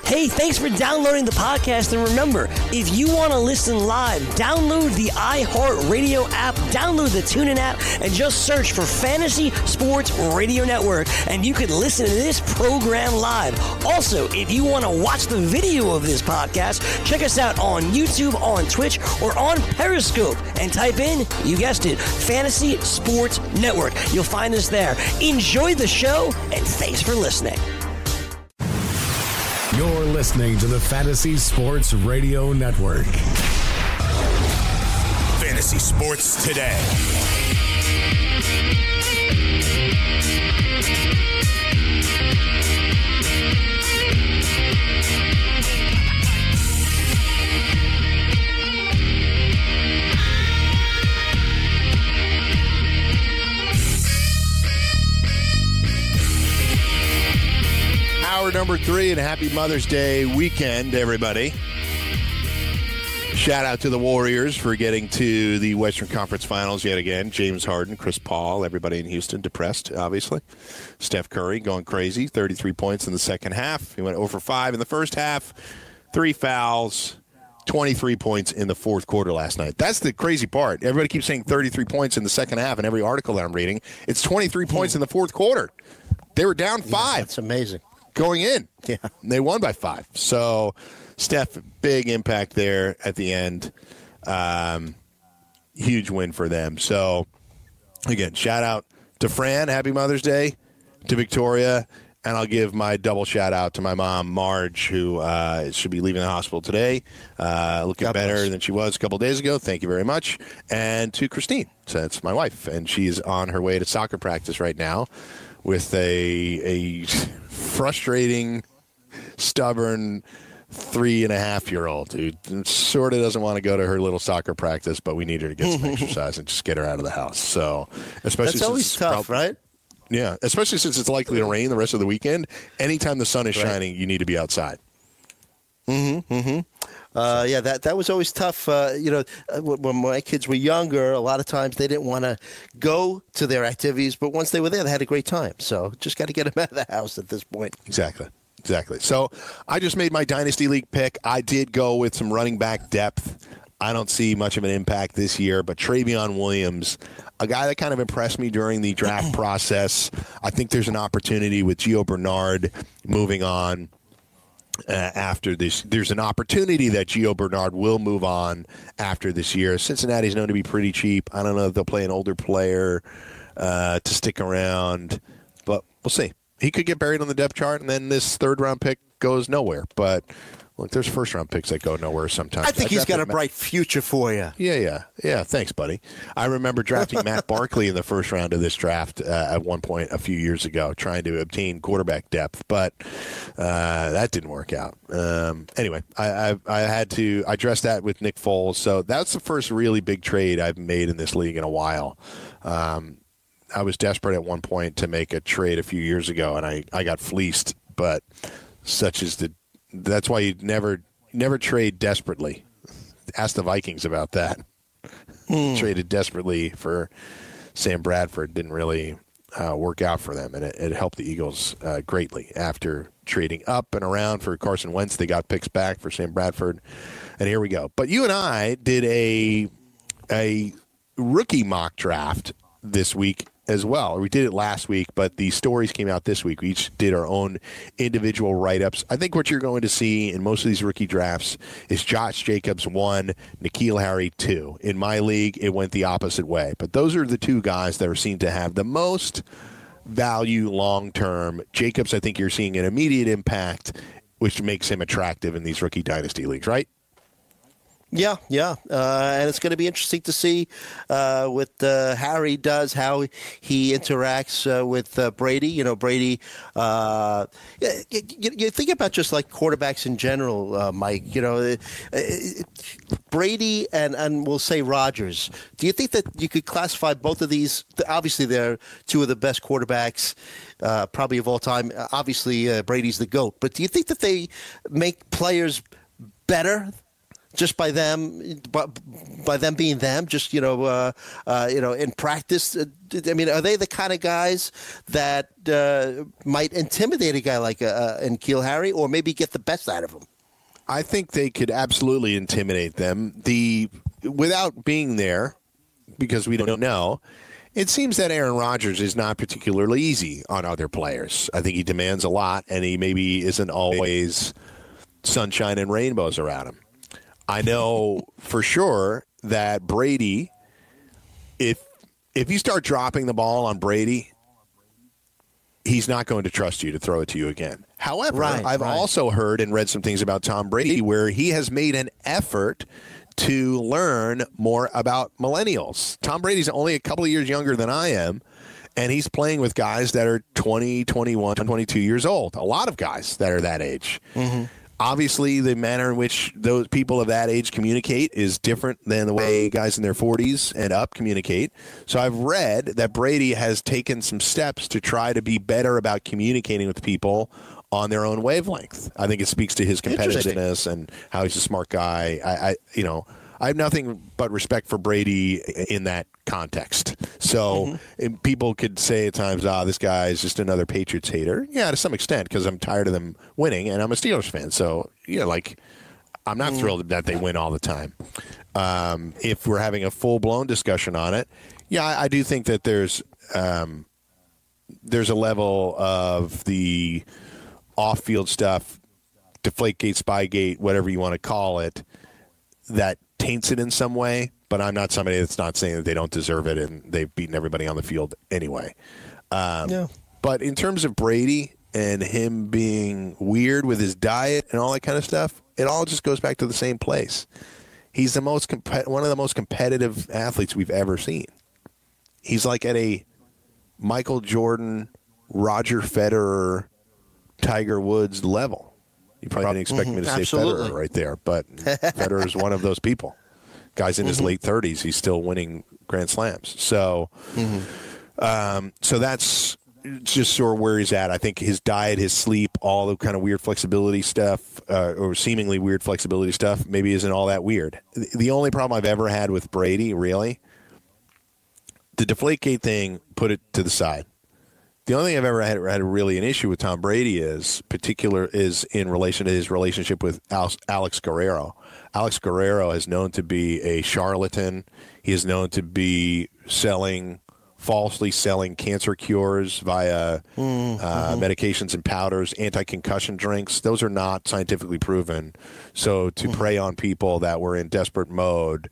Hey, thanks for downloading the podcast. And remember, if you want to listen live, download the iHeartRadio app, download the TuneIn app, and just search for Fantasy Sports Radio Network, and you can listen to this program live. Also, if you want to watch the video of this podcast, check us out on YouTube, on Twitch, or on Periscope, and type in, you guessed it, Fantasy Sports Network. You'll find us there. Enjoy the show, and thanks for listening. You're listening to the Fantasy Sports Radio Network. Fantasy Sports Today. Hour number 3 and happy Mother's Day weekend, everybody. Shout out to the Warriors for getting to the Western Conference Finals yet again. James Harden, Chris Paul, everybody in Houston depressed, obviously. Steph Curry going crazy, 33 points in the second half. He went 0 for 5 in the first half, 3 fouls, 23 points in the fourth quarter last night. That's the crazy part. Everybody keeps saying 33 points in the second half in every article that I'm reading. It's 23 points in the fourth quarter. They were down 5. That's amazing. Going in. Yeah. They won by 5. So, Steph, big impact there at the end. Huge win for them. So, again, shout out to Fran. Happy Mother's Day. To Victoria. And I'll give my double shout out to my mom, Marge, who should be leaving the hospital today. Looking better than she was a couple days ago. Thank you very much. And to Christine. So that's my wife. And she's on her way to soccer practice right now with a frustrating, stubborn 3.5-year-old who sort of doesn't want to go to her little soccer practice, but we need her to get some exercise and just get her out of the house. So, especially that's always tough, right? Yeah, especially since it's likely to rain the rest of the weekend. Anytime the sun is shining, you need to be outside. Yeah, that was always tough. When my kids were younger, a lot of times they didn't want to go to their activities, but once they were there, they had a great time. So just got to get them out of the house at this point. Exactly. So I just made my Dynasty League pick. I did go with some running back depth. I don't see much of an impact this year, but Travion Williams, a guy that kind of impressed me during the draft process. I think there's an opportunity with Gio Bernard moving on. After this, there's an opportunity that Gio Bernard will move on after this year. Cincinnati's known to be pretty cheap. I don't know if they'll play an older player to stick around, but we'll see. He could get buried on the depth chart, and then this third-round pick goes nowhere. But look, there's first-round picks that go nowhere sometimes. I think he's got a bright future for you. Yeah. Thanks, buddy. I remember drafting Matt Barkley in the first round of this draft at one point a few years ago, trying to obtain quarterback depth, but that didn't work out. Anyway, I addressed that with Nick Foles, so that's the first really big trade I've made in this league in a while. I was desperate at one point to make a trade a few years ago, and I got fleeced, but that's why you never trade desperately. Ask the Vikings about that. Traded desperately for Sam Bradford. Didn't really work out for them, and it helped the Eagles greatly. After trading up and around for Carson Wentz, they got picks back for Sam Bradford, and here we go. But you and I did a rookie mock draft this week as well. We did it last week, but the stories came out this week. We each did our own individual write-ups. I think what you're going to see in most of these rookie drafts is Josh Jacobs 1, N'Keal Harry 2. In my league, it went the opposite way. But those are the two guys that are seen to have the most value long-term. Jacobs, I think you're seeing an immediate impact, which makes him attractive in these rookie dynasty leagues, right? Yeah. And it's going to be interesting to see what Harry does, how he interacts with Brady. You know, Brady, you think about just like quarterbacks in general, Mike. You know, Brady and we'll say Rodgers. Do you think that you could classify both of these? Obviously, they're two of the best quarterbacks probably of all time. Obviously, Brady's the GOAT. But do you think that they make players better just by them being them, just in practice. I mean, are they the kind of guys that might intimidate a guy like N'Keal Harry, or maybe get the best out of him? I think they could absolutely intimidate them. Without being there, because we don't know, it seems that Aaron Rodgers is not particularly easy on other players. I think he demands a lot, and he maybe isn't always sunshine and rainbows around him. I know for sure that Brady, if you start dropping the ball on Brady, he's not going to trust you to throw it to you again. However, I've also heard and read some things about Tom Brady where he has made an effort to learn more about millennials. Tom Brady's only a couple of years younger than I am, and he's playing with guys that are 20, 21, 22 years old. A lot of guys that are that age. Mm-hmm. Obviously, the manner in which those people of that age communicate is different than the way guys in their 40s and up communicate. So I've read that Brady has taken some steps to try to be better about communicating with people on their own wavelength. I think it speaks to his competitiveness and how he's a smart guy. I have nothing but respect for Brady in that context. So people could say at times, this guy is just another Patriots hater. Yeah, to some extent, because I'm tired of them winning, and I'm a Steelers fan. So, I'm not thrilled that they win all the time. If we're having a full-blown discussion on it, I do think that there's a level of the off-field stuff, Deflategate, Spygate, whatever you want to call it, that taints it in some way, but I'm not somebody that's not saying that they don't deserve it and they've beaten everybody on the field anyway. But in terms of Brady and him being weird with his diet and all that kind of stuff, it all just goes back to the same place. He's one of the most competitive athletes we've ever seen. He's like at a Michael Jordan, Roger Federer, Tiger Woods level. You probably didn't expect me to say Federer right there, but Federer is one of those people. Guy's in his late 30s. He's still winning Grand Slams. So, so that's just sort of where he's at. I think his diet, his sleep, all the kind of weird flexibility stuff, or seemingly weird flexibility stuff, maybe isn't all that weird. The only problem I've ever had with Brady, really, the Deflategate thing, put it to the side. The only thing I've ever had really an issue with Tom Brady is in relation to his relationship with Alex Guerrero. Alex Guerrero is known to be a charlatan. He is known to be falsely selling cancer cures via medications and powders, anti-concussion drinks. Those are not scientifically proven. So to prey on people that were in desperate mode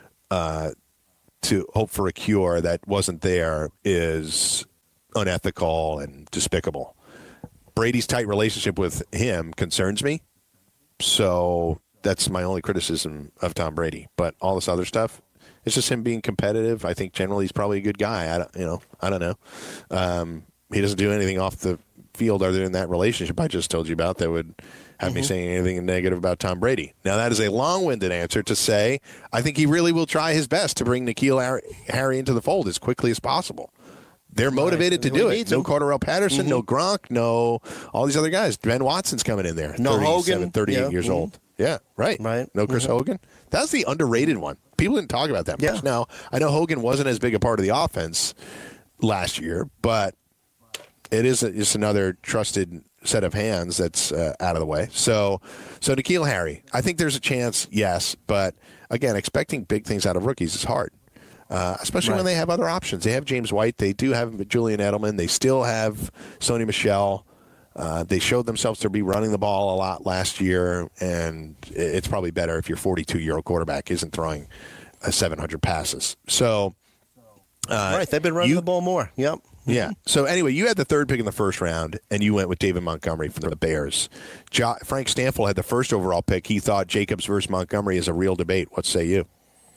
to hope for a cure that wasn't there is unethical and despicable. Brady's tight relationship with him concerns me, so that's my only criticism of Tom Brady. But all this other stuff, it's just him being competitive. I think generally he's probably a good guy. I don't know. He doesn't do anything off the field other than that relationship I just told you about that would have me saying anything negative about Tom Brady. Now, that is a long-winded answer to say I think he really will try his best to bring N'Keal Harry into the fold as quickly as possible. They're motivated to do it. No Cordarrelle Patterson, no Gronk, no all these other guys. Ben Watson's coming in there. No Hogan. 38 years old. Yeah, right. No Chris Hogan. That's the underrated one. People didn't talk about that much. Now, I know Hogan wasn't as big a part of the offense last year, but it is just another trusted set of hands that's out of the way. So N'Keal Harry, I think there's a chance, yes, but again, expecting big things out of rookies is hard. Especially when they have other options. They have James White. They do have Julian Edelman. They still have Sony Michel. They showed themselves to be running the ball a lot last year, and it's probably better if your 42-year-old quarterback isn't throwing 700 passes. So, they've been running the ball more. Yep. Yeah. So anyway, you had the third pick in the first round, and you went with David Montgomery from the Bears. Frank Stanfield had the first overall pick. He thought Jacobs versus Montgomery is a real debate. What say you?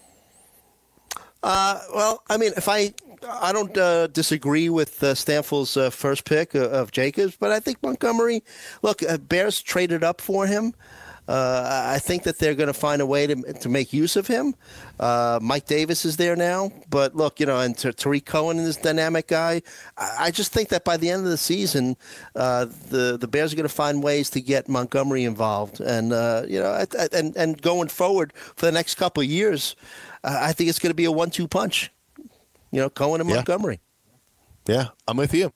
Well, I mean, I don't disagree with Stanfield's first pick of Jacobs, but I think Montgomery, look, Bears traded up for him. I think that they're going to find a way to make use of him. Mike Davis is there now, but look, and Tariq Cohen is this dynamic guy. I just think that by the end of the season, the Bears are going to find ways to get Montgomery involved, and and going forward for the next couple of years, I think it's going to be a 1-2 punch. Cohen and Montgomery. Yeah, I'm with you.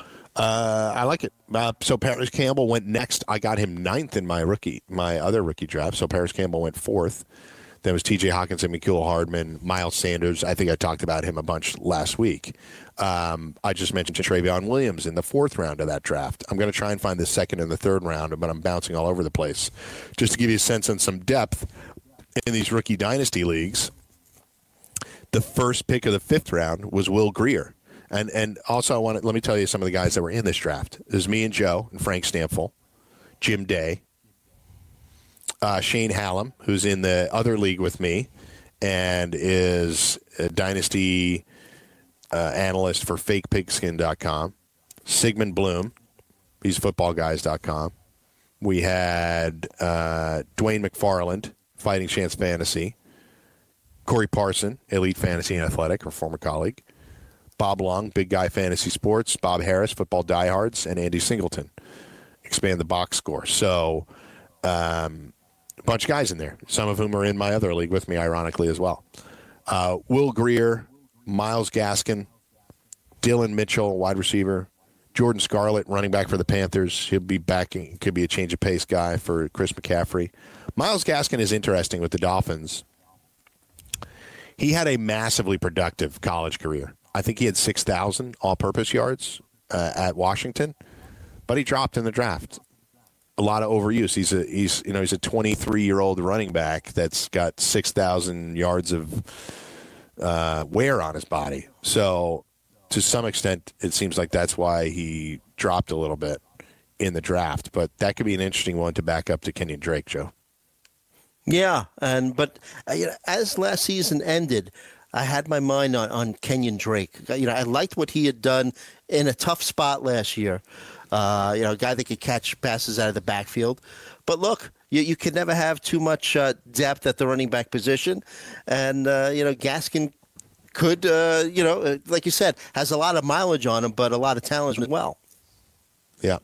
I like it. So Paris Campbell went next. I got him 9th in my other rookie draft. So Paris Campbell went 4th. Then was T.J. Hawkinson, Mecole Hardman, Miles Sanders. I think I talked about him a bunch last week. I just mentioned Travion Williams in the 4th round of that draft. I'm going to try and find the 2nd and the 3rd round, but I'm bouncing all over the place. Just to give you a sense on some depth in these rookie dynasty leagues, the first pick of the 5th round was Will Grier. And also, let me tell you some of the guys that were in this draft. There's me and Joe and Frank Stampfel, Jim Day, Shane Hallam, who's in the other league with me and is a dynasty analyst for FakePigskin.com, Sigmund Bloom, he's footballguys.com. We had Dwayne McFarland, Fighting Chance Fantasy, Corey Parson, Elite Fantasy and Athletic, our former colleague, Bob Long, Big Guy Fantasy Sports, Bob Harris, Football Diehards, and Andy Singleton, Expand the Box Score. So a bunch of guys in there, some of whom are in my other league with me, ironically, as well. Will Grier, Myles Gaskin, Dylan Mitchell, wide receiver, Jordan Scarlett, running back for the Panthers. He'll be backing, could be a change of pace guy for Chris McCaffrey. Myles Gaskin is interesting with the Dolphins. He had a massively productive college career. I think he had 6,000 all-purpose yards at Washington, but he dropped in the draft. A lot of overuse. He's a 23-year-old running back that's got 6,000 yards of wear on his body. So to some extent, it seems like that's why he dropped a little bit in the draft. But that could be an interesting one to back up to Kenyon Drake, Joe. Yeah, but as last season ended, I had my mind on Kenyon Drake. I liked what he had done in a tough spot last year. A guy that could catch passes out of the backfield. But look, you can never have too much depth at the running back position. And, Gaskin could, like you said, has a lot of mileage on him, but a lot of talent as well. Yeah.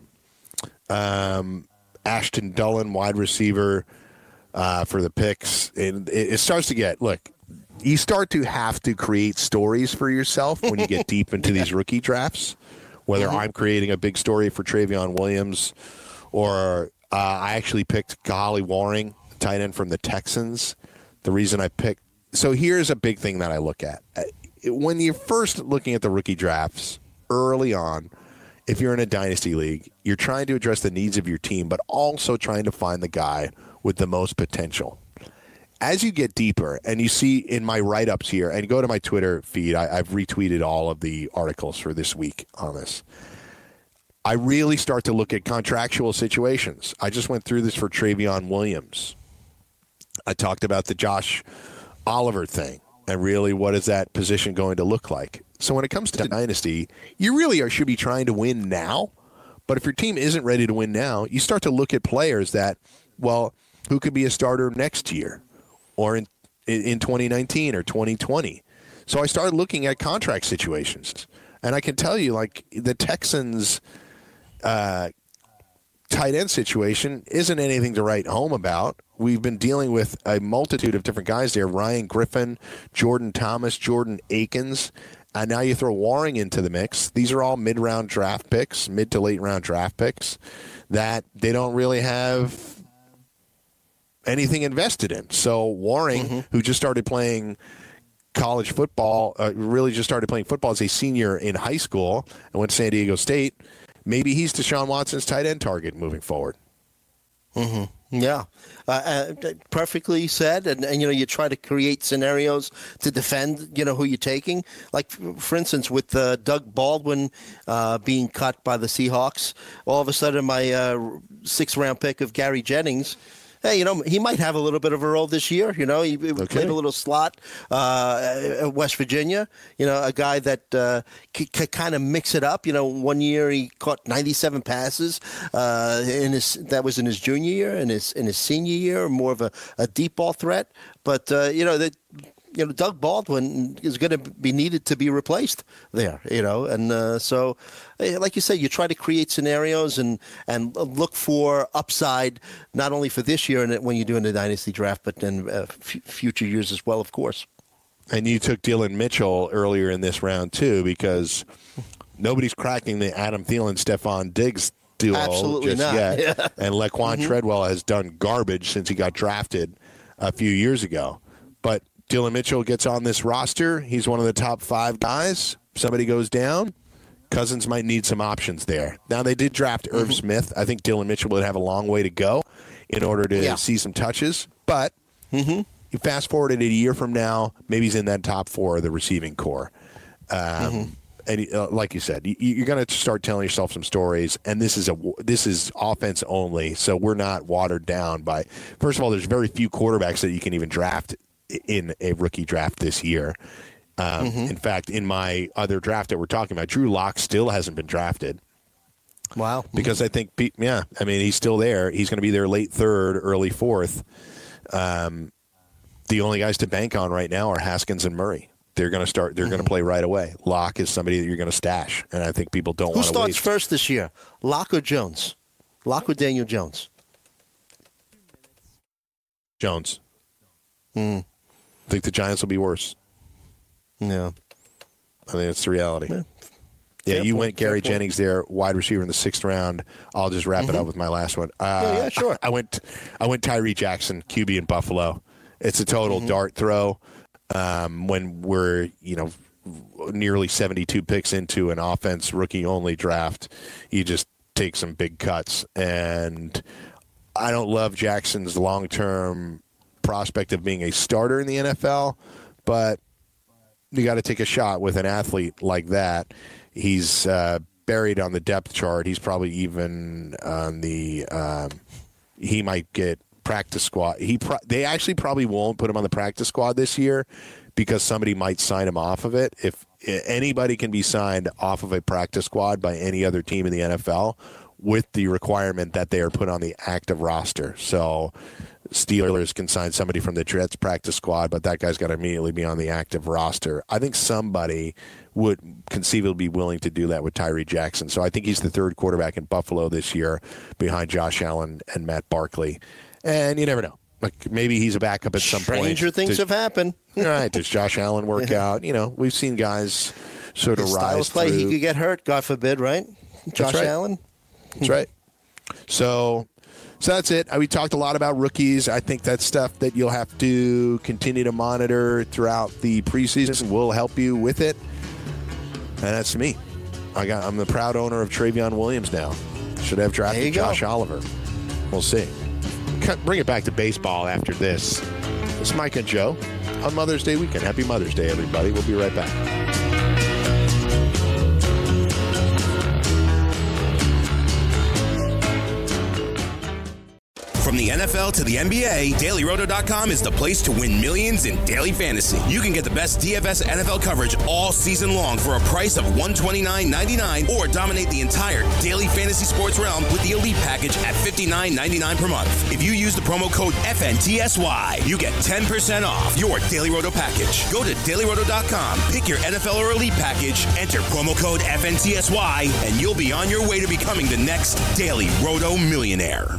Ashton Dulin, wide receiver for the picks. It starts to get, look, you start to have to create stories for yourself when you get deep into these rookie drafts, whether I'm creating a big story for Travion Williams or I actually picked Kahale Warring, tight end from the Texans. The reason I picked – so here's a big thing that I look at. When you're first looking at the rookie drafts early on, if you're in a dynasty league, you're trying to address the needs of your team, but also trying to find the guy with the most potential. As you get deeper, and you see in my write-ups here, and go to my Twitter feed, I've retweeted all of the articles for this week on this. I really start to look at contractual situations. I just went through this for Travion Williams. I talked about the Josh Oliver thing, and really what is that position going to look like? So when it comes to dynasty, you really should be trying to win now. But if your team isn't ready to win now, you start to look at players that, well, who could be a starter next year? Or in 2019 or 2020. So I started looking at contract situations. And I can tell you, like, the Texans' tight end situation isn't anything to write home about. We've been dealing with a multitude of different guys there. Ryan Griffin, Jordan Thomas, Jordan Akins. And now you throw Warring into the mix. These are all mid-round draft picks, mid to late-round draft picks that they don't really have anything invested in. So Warring, who just started playing college football, really just started playing football as a senior in high school and went to San Diego State, maybe he's Deshaun Watson's tight end target moving forward. Yeah, perfectly said. And you try to create scenarios to defend, who you're taking. Like, for instance, with Doug Baldwin being cut by the Seahawks, all of a sudden my 6th round pick of Gary Jennings hey, he might have a little bit of a role this year. He played a little slot at West Virginia. A guy that could kind of mix it up. 1 year he caught 97 passes. That was in his junior year. In his senior year, more of a deep ball threat. But Doug Baldwin is going to be needed to be replaced there, and so, like you said, you try to create scenarios and look for upside, not only for this year and when you're doing the dynasty draft, but in future years as well, of course. And you took Dylan Mitchell earlier in this round, too, because nobody's cracking the Adam Thielen, Stephon Diggs duo Absolutely just not. yet. Yeah. And Laquan Treadwell has done garbage since he got drafted a few years ago. But Dylan Mitchell gets on this roster. He's one of the top 5 guys. Somebody goes down. Cousins might need some options there. Now, they did draft Irv Smith. I think Dylan Mitchell would have a long way to go in order to see some touches. But you fast forward it a year from now, maybe he's in that top 4 of the receiving core. And like you said, you're going to start telling yourself some stories. And this is offense only, so we're not watered down by. First of all, there's very few quarterbacks that you can even draft in a rookie draft this year. In fact, in my other draft that we're talking about, Drew Lock still hasn't been drafted. Wow. Because I think, he's still there. He's going to be there late 3rd, early 4th. The only guys to bank on right now are Haskins and Murray. They're going to start. They're going to play right away. Lock is somebody that you're going to stash, and I think people don't want to waste. Who starts first this year, Lock or Jones? Lock or Daniel Jones? Jones. I think the Giants will be worse. Yeah. I think that's the reality. Yeah, you went Gary Jennings there, wide receiver in the 6th round. I'll just wrap it up with my last one. Yeah, sure. I went Tyree Jackson, QB in Buffalo. It's a total dart throw. When we're, nearly 72 picks into an offense rookie-only draft, you just take some big cuts. And I don't love Jackson's long-term prospect of being a starter in the NFL, but you got to take a shot with an athlete like that. He's buried on the depth chart. He's probably even on the he might get practice squad. They actually probably won't put him on the practice squad this year because somebody might sign him off of it. If anybody can be signed off of a practice squad by any other team in the NFL with the requirement that they are put on the active roster. So Steelers can sign somebody from the Jets practice squad, but that guy's got to immediately be on the active roster. I think somebody would conceivably be willing to do that with Tyree Jackson. So I think he's the 3rd quarterback in Buffalo this year behind Josh Allen and Matt Barkley. And you never know. Like maybe he's a backup at some point. Stranger things have happened. Right. Does Josh Allen work out? We've seen guys sort of rise play. through. He could get hurt, God forbid, right? Josh Allen? That's right. So that's it. We talked a lot about rookies. I think that's stuff that you'll have to continue to monitor throughout the preseason. We'll help you with it. And that's me. I'm the proud owner of Travion Williams now. Should have drafted Josh Oliver. We'll see. Bring it back to baseball after this. It's Mike and Joe on Mother's Day weekend. Happy Mother's Day, everybody. We'll be right back. From the NFL to the NBA, DailyRoto.com is the place to win millions in daily fantasy. You can get the best DFS NFL coverage all season long for a price of $129.99 or dominate the entire daily fantasy sports realm with the Elite Package at $59.99 per month. If you use the promo code FNTSY, you get 10% off your Daily Roto package. Go to DailyRoto.com, pick your NFL or Elite Package, enter promo code FNTSY, and you'll be on your way to becoming the next Daily Roto millionaire.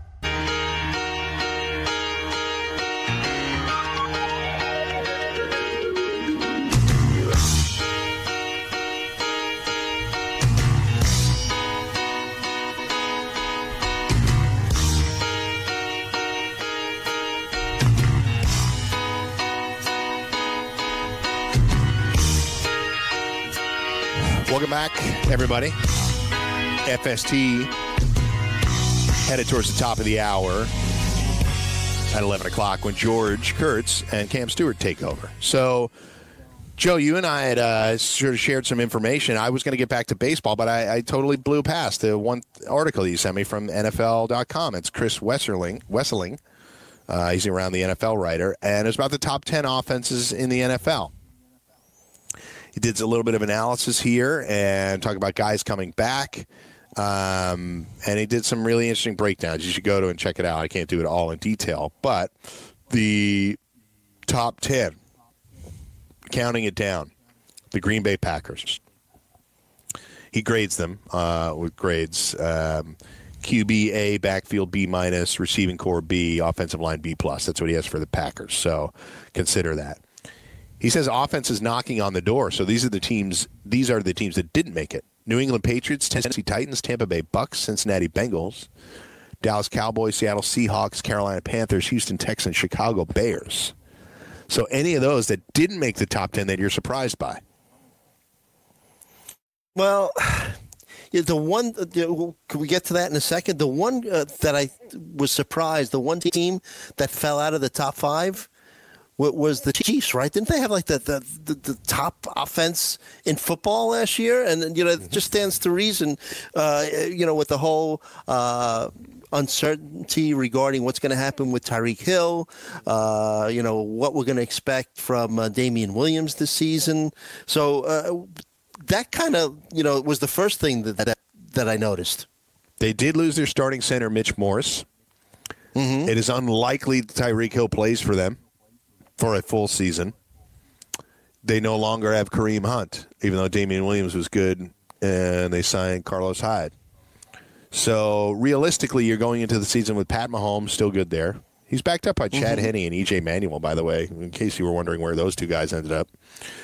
Welcome back, everybody. FST headed towards the top of the hour at 11 o'clock when George Kurtz and Cam Stewart take over. So, Joe, you and I had sort of shared some information. I was going to get back to baseball, but I totally blew past the one article you sent me from NFL.com. It's Chris Wesseling He's around the NFL writer, and it's about the top 10 offenses in the NFL. He did a little bit of analysis here and talk about guys coming back, and he did some really interesting breakdowns. You should go to and check it out. I can't do it all in detail, but the top 10, counting it down, the Green Bay Packers. He grades them with grades. QB A, backfield B minus, receiving core B, offensive line B plus. That's what he has for the Packers. So consider that. He says offense is knocking on the door. So these are the teams that didn't make it. New England Patriots, Tennessee Titans, Tampa Bay Bucks, Cincinnati Bengals, Dallas Cowboys, Seattle Seahawks, Carolina Panthers, Houston Texans, Chicago Bears. So any of those that didn't make the top 10 that you're surprised by? Well, the one, can we get to that in a second? The one that I was surprised, the one team that fell out of the top 5 was the Chiefs, right? Didn't they have like the top offense in football last year? And, it just stands to reason, with the whole uncertainty regarding what's going to happen with Tyreek Hill, what we're going to expect from Damian Williams this season. So that kind of, was the first thing that I noticed. They did lose their starting center, Mitch Morse. Mm-hmm. It is unlikely Tyreek Hill plays for them for a full season. They no longer have Kareem Hunt, even though Damian Williams was good, and they signed Carlos Hyde. So realistically, you're going into the season with Pat Mahomes, still good there. He's backed up by Chad Henne and E.J. Manuel, by the way, in case you were wondering where those two guys ended up.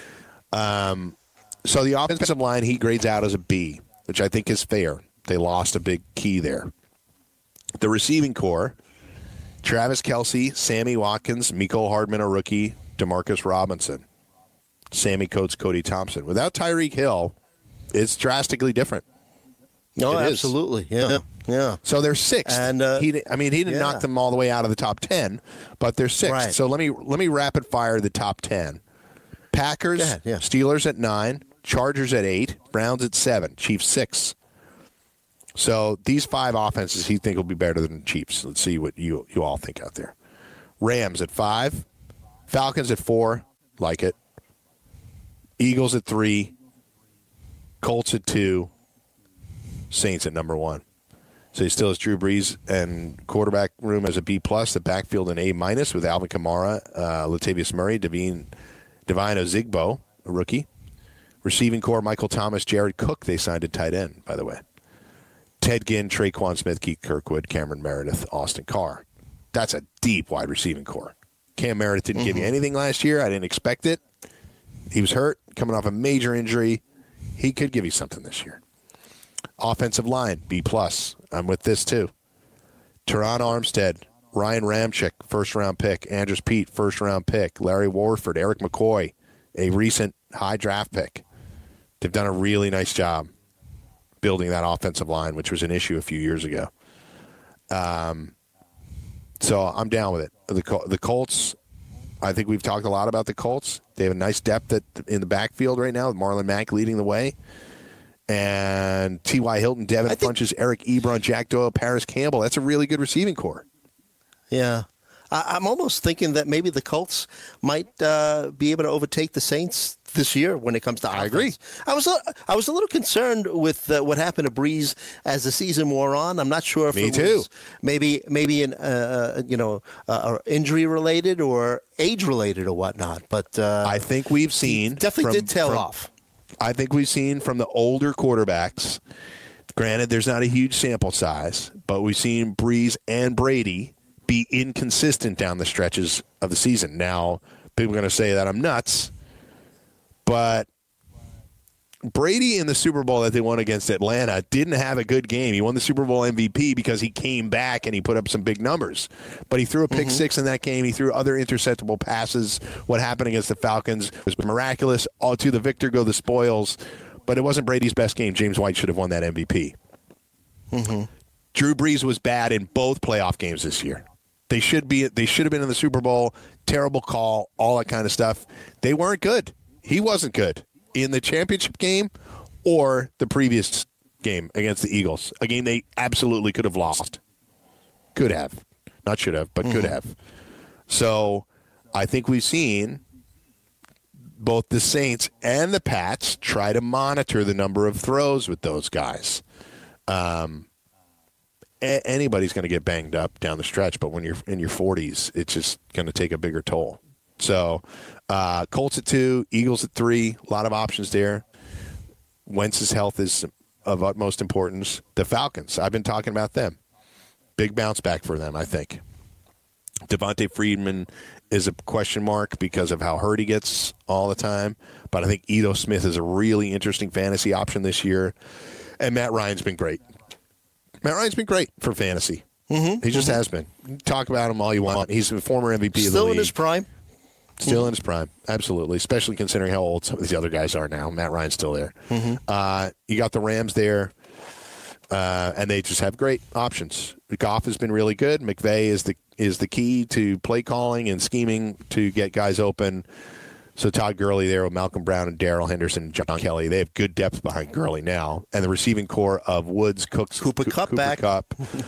So the offensive line he grades out as a B, which I think is fair. They lost a big key there. The receiving core, Travis Kelce, Sammy Watkins, Mecole Hardman, a rookie, Demarcus Robinson, Sammy Coates, Cody Thompson. Without Tyreek Hill, it's drastically different. No, absolutely. Yeah. So they're 6th. And he didn't knock them all the way out of the top 10, but they're 6th. Right. So let me rapid fire the top 10. Packers, Steelers at 9, Chargers at 8, Browns at 7, Chiefs 6. So these 5 offenses he think will be better than the Chiefs. Let's see what you all think out there. Rams at 5, Falcons at 4, like it. Eagles at 3, Colts at 2, Saints at number 1. So he still has Drew Brees and quarterback room as a B+, the backfield an A- with Alvin Kamara, Latavius Murray, Divine Ozigbo, a rookie. Receiving core, Michael Thomas, Jared Cook, they signed at tight end, by the way. Ted Ginn, Traquan Smith, Keith Kirkwood, Cameron Meredith, Austin Carr. That's a deep wide receiving core. Cam Meredith didn't give you anything last year. I didn't expect it. He was hurt, coming off a major injury. He could give you something this year. Offensive line, B+. I'm with this, too. Teron Armstead, Ryan Ramczyk, first-round pick. Andres Pete, first-round pick. Larry Warford, Eric McCoy, a recent high draft pick. They've done a really nice job building that offensive line, which was an issue a few years ago. So I'm down with it. The Colts, I think we've talked a lot about the Colts. They have a nice depth in the backfield right now, with Marlon Mack leading the way. And T.Y. Hilton, Devin Funchess, Eric Ebron, Jack Doyle, Paris Campbell. That's a really good receiving core. Yeah. I'm almost thinking that maybe the Colts might be able to overtake the Saints this year when it comes to offense. I agree. I was a little concerned with what happened to Breeze as the season wore on. I'm not sure if was maybe injury related or age related or whatnot. But I think we've seen definitely did tail off. I think we've seen from the older quarterbacks. Granted, there's not a huge sample size, but we've seen Breeze and Brady be inconsistent down the stretches of the season. Now, people are going to say that I'm nuts, but Brady in the Super Bowl that they won against Atlanta didn't have a good game. He won the Super Bowl MVP because he came back and he put up some big numbers. But he threw a pick six in that game. He threw other interceptable passes. What happened against the Falcons was miraculous. All to the victor go the spoils. But it wasn't Brady's best game. James White should have won that MVP. Drew Brees was bad in both playoff games this year. They should have been in the Super Bowl. Terrible call, all that kind of stuff. They weren't good. He wasn't good in the championship game or the previous game against the Eagles, a game they absolutely could have lost. Could have. Not should have, but could have. So I think we've seen both the Saints and the Pats try to monitor the number of throws with those guys. Anybody's going to get banged up down the stretch, but when you're in your 40s, it's just going to take a bigger toll. So Colts at 2, Eagles at 3, a lot of options there. Wentz's health is of utmost importance. The Falcons, I've been talking about them. Big bounce back for them, I think. Devontae Freeman is a question mark because of how hurt he gets all the time. But I think Ito Smith is a really interesting fantasy option this year. And Matt Ryan's been great. Matt Ryan's been great for fantasy. He just has been. Talk about him all you want. He's a former MVP of the league. Still in his prime? Still in his prime, absolutely, especially considering how old some of these other guys are now. Matt Ryan's still there. You got the Rams there, and they just have great options. Goff has been really good. McVay is the key to play calling and scheming to get guys open. So Todd Gurley there with Malcolm Brown and Darrell Henderson and John Kelly. They have good depth behind Gurley now. And the receiving core of Woods, Cooks, Cooper Kupp,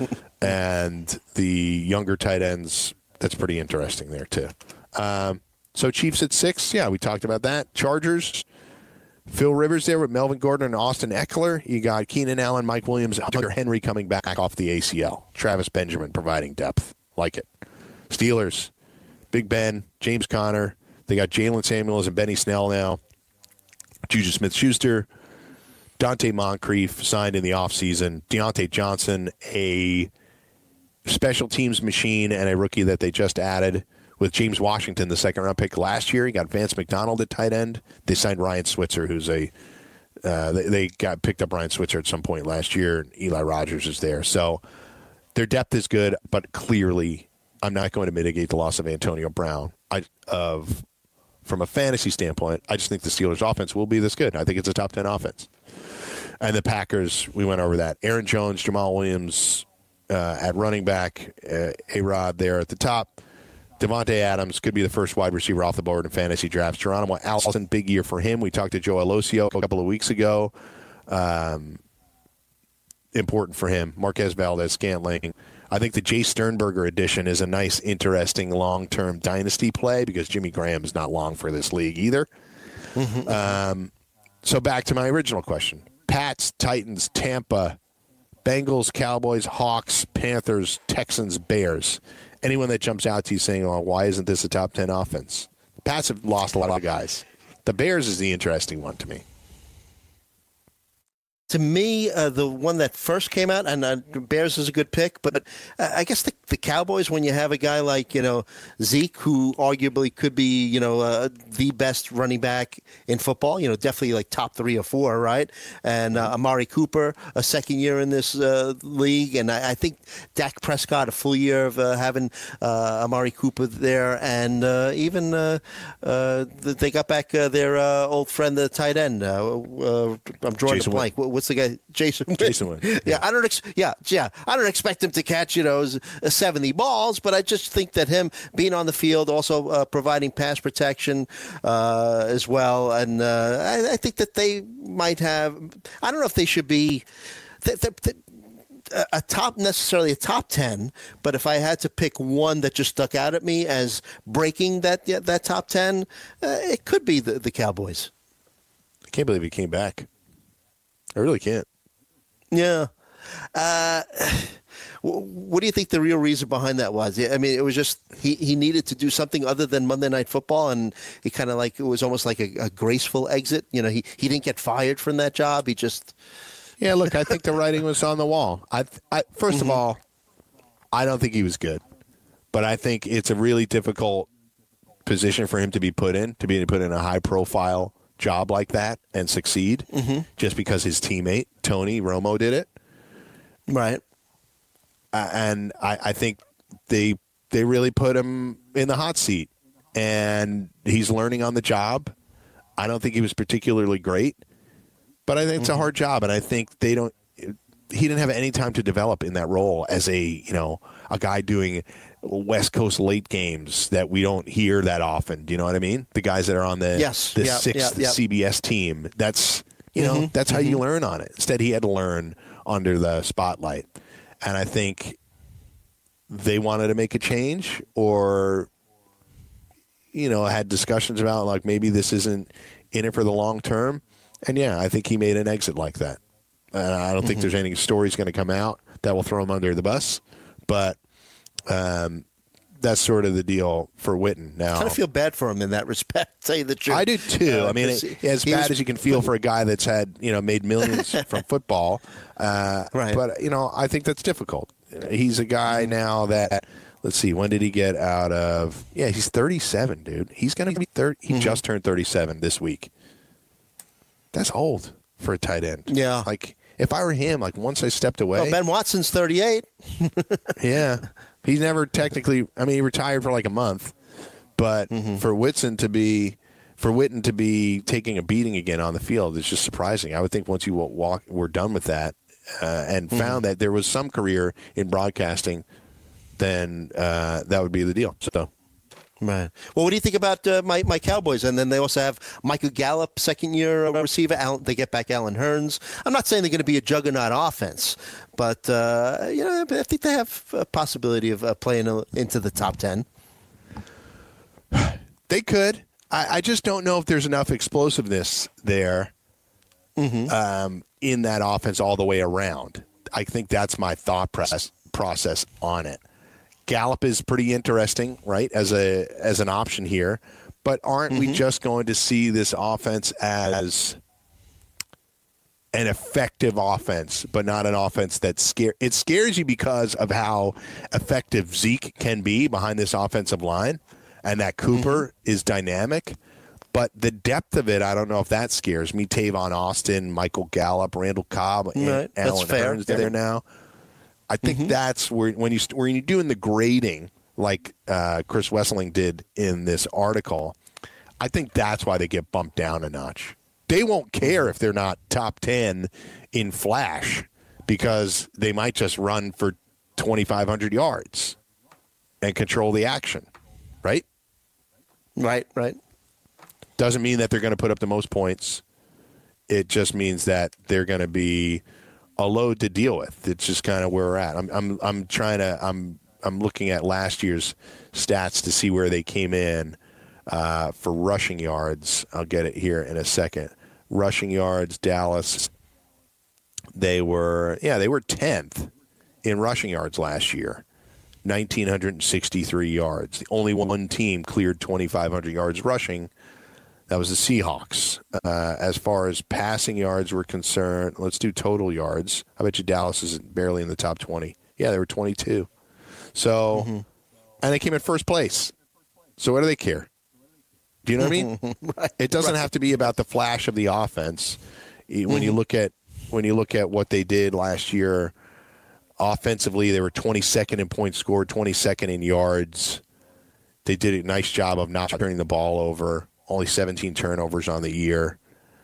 and the younger tight ends, that's pretty interesting there too. So Chiefs at 6, yeah, we talked about that. Chargers, Phil Rivers there with Melvin Gordon and Austin Eckler. You got Keenan Allen, Mike Williams, Hunter Henry coming back off the ACL. Travis Benjamin providing depth. Like it. Steelers, Big Ben, James Conner. They got Jalen Samuels and Benny Snell now. Juju Smith-Schuster, Dante Moncrief signed in the offseason. Deontay Johnson, a special teams machine and a rookie that they just added with James Washington, the second-round pick last year. He got Vance McDonald at tight end. They signed Ryan Switzer, who's they got picked up Ryan Switzer at some point last year. Eli Rogers is there. So their depth is good, but clearly I'm not going to mitigate the loss of Antonio Brown. From a fantasy standpoint, I just think the Steelers' offense will be this good. I think it's a top 10 offense. And the Packers, we went over that. Aaron Jones, Jamal Williams at running back, A-Rod there at the top. Devontae Adams could be the first wide receiver off the board in fantasy drafts. Geronimo Allison, big year for him. We talked to Joe Alosio a couple of weeks ago. Important for him. Marquez Valdez-Scantling. I think the Jay Sternberger edition is a nice, interesting, long-term dynasty play because Jimmy Graham is not long for this league either. So back to my original question. Pats, Titans, Tampa, Bengals, Cowboys, Hawks, Panthers, Texans, Bears. Anyone that jumps out to you saying, oh, why isn't this a top 10 offense? The Pats have lost a lot of guys. The Bears is the interesting one to me. To me, the one that first came out, and Bears is a good pick, but I guess the Cowboys, when you have a guy like, Zeke, who arguably could be, the best running back in football, definitely like top 3 or 4, right? And Amari Cooper, a second year in this league, and I think Dak Prescott, a full year of having Amari Cooper there, and even they got back their old friend, the tight end. I'm drawing a blank. What's the guy? Jason Witten. Yeah, I don't expect him to catch 70 balls, but I just think that him being on the field, also providing pass protection as well, and I think that they might have. I don't know if they should be necessarily a top 10, but if I had to pick one that just stuck out at me as breaking that top 10, it could be the Cowboys. I can't believe he came back. I really can't. Yeah. What do you think the real reason behind that was? I mean, it was just he needed to do something other than Monday Night Football, and he kind of it was almost like a graceful exit. He didn't get fired from that job. He just... Yeah, look, I think the writing was on the wall. First of all, I don't think he was good, but I think it's a really difficult position for him to be put in a high-profile job like that and succeed just because his teammate Tony Romo did it, right? And I think they really put him in the hot seat, and he's learning on the job. I don't think he was particularly great, but I think it's a hard job, and I think he didn't have any time to develop in that role as a guy doing West Coast late games that we don't hear that often. Do you know what I mean? The guys that are on the sixth CBS team. That's that's how you learn on it. Instead, he had to learn under the spotlight, and I think they wanted to make a change or, had discussions about like maybe this isn't in it for the long term. And yeah, I think he made an exit like that. And I don't think there's any stories going to come out that will throw him under the bus. But that's sort of the deal for Witten now. I kind of feel bad for him in that respect, to tell you the truth. I do too. I mean, as bad as you can feel for a guy that's had, made millions from football. Right. But, I think that's difficult. He's a guy now that, let's see, when did he get out of? Yeah, he's 37, dude. He's going to be 30. He just turned 37 this week. That's old for a tight end. Yeah. Like, if I were him, like, once I stepped away. Well, Ben Watson's 38. Yeah. He's never technically, he retired for like a month. But for Witten to be taking a beating again on the field is just surprising. I would think once you we're done with that and found that there was some career in broadcasting, then that would be the deal. So, right. Well, what do you think about my Cowboys? And then they also have Michael Gallup, second-year receiver. They get back Alan Hearns. I'm not saying they're going to be a juggernaut offense, but I think they have a possibility of playing into the top 10. They could. I just don't know if there's enough explosiveness there in that offense all the way around. I think that's my thought process on it. Gallup is pretty interesting, right, as an option here. But aren't we just going to see this offense as an effective offense, but not an offense that scares you because of how effective Zeke can be behind this offensive line and that Cooper is dynamic. But the depth of it, I don't know if that scares me. Tavon Austin, Michael Gallup, Randall Cobb, and Alan Hearns there now. I think that's where when you're doing the grading, like Chris Wesseling did in this article, I think that's why they get bumped down a notch. They won't care if they're not top 10 in flash because they might just run for 2,500 yards and control the action, right? Right. Doesn't mean that they're going to put up the most points. It just means that they're going to be a load to deal with. It's just kind of where we're at. I'm looking at last year's stats to see where they came in for rushing yards. I'll get it here in a second. Rushing yards, Dallas. They were 10th in rushing yards last year. 1,963 yards. The only one team cleared 2,500 yards rushing. That was the Seahawks. As far as passing yards were concerned, let's do total yards. I bet you Dallas is barely in the top 20. Yeah, they were 22. So, and they came in first place. So what do they care? Do you know what I mean? Right, it doesn't have to be about the flash of the offense. When you look at what they did last year, offensively, they were 22nd in points scored, 22nd in yards. They did a nice job of not turning the ball over. Only 17 turnovers on the year.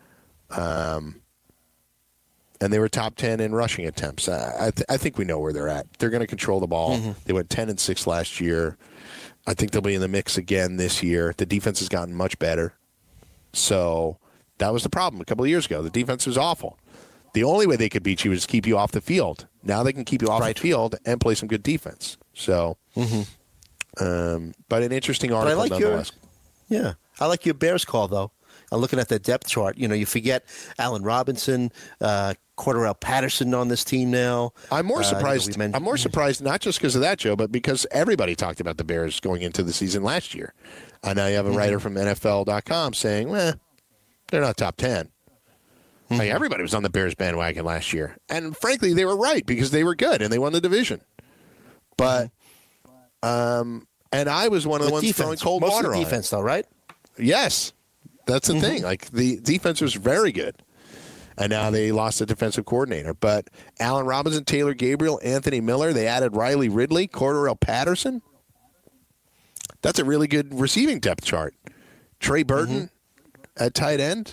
And they were top 10 in rushing attempts. I think we know where they're at. They're going to control the ball. They went 10-6 last year. I think they'll be in the mix again this year. The defense has gotten much better. So that was the problem a couple of years ago. The defense was awful. The only way they could beat you is keep you off the field. Now they can keep you off the field and play some good defense. So, but an interesting article nonetheless. Yeah. I like your Bears call, though. I'm looking at the depth chart. You forget Allen Robinson, Cordarrelle Patterson on this team now. I'm more surprised. I'm more surprised not just because of that, Joe, but because everybody talked about the Bears going into the season last year. And now you have a writer from NFL.com saying, they're not top 10. Like, everybody was on the Bears bandwagon last year. And frankly, they were right because they were good and they won the division. But, and I was one of the ones throwing cold water on it. Defense, though, right? Yes, that's the thing. Like, the defense was very good, and now they lost a defensive coordinator. But Allen Robinson, Taylor Gabriel, Anthony Miller, they added Riley Ridley, Cordarrelle Patterson. That's a really good receiving depth chart. Trey Burton at tight end,